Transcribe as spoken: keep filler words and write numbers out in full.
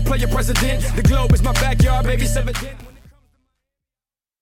player president. The globe is my backyard, baby, seven.